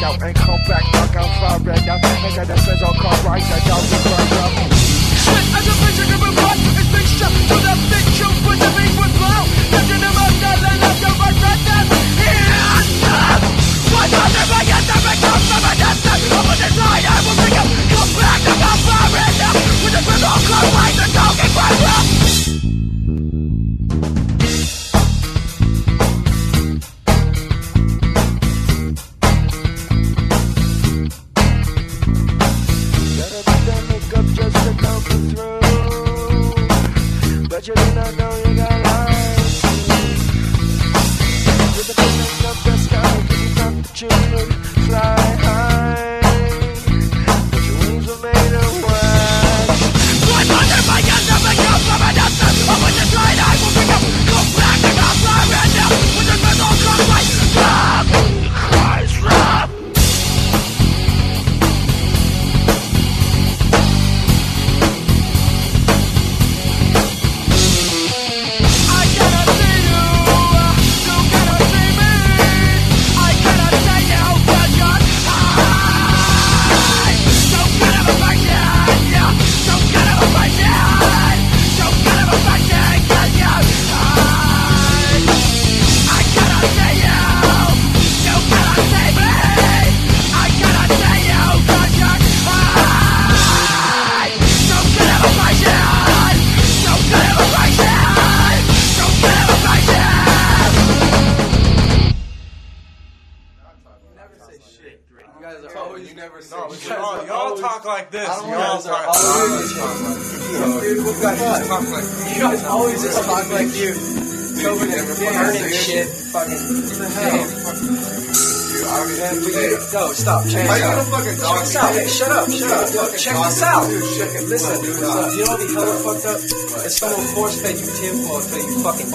out and come back, knock out fire red out. And then the says I'll come right down the burn up. Shit, as a vision of a blood, it's been shot to the big tune, but the beat would blow. Touching them up, now let up the right red down. Here's them! What's on the way at the big come from a distance? Over the side, I will bring up. Come back, knock out fire red out. With the grip all come right, the dog is right up. But you do not know you got lies. With the feeling of the sky, you thought that you would fly high, but your wings were made of wax. What's under my hands of a girl from a distance? Oh, when you try, I will pick up. Come back and I'll fly right now. With the metal come right. Stop! Christ, stop! Y'all talk like this. You guys always just talk like you. Over there, burning shit. Fucking. Go, stop. Check this out. Hey, shut up. Yo, check this out. Listen, you know what the hell fucked up? It's someone force fed you tinfoil until you fucking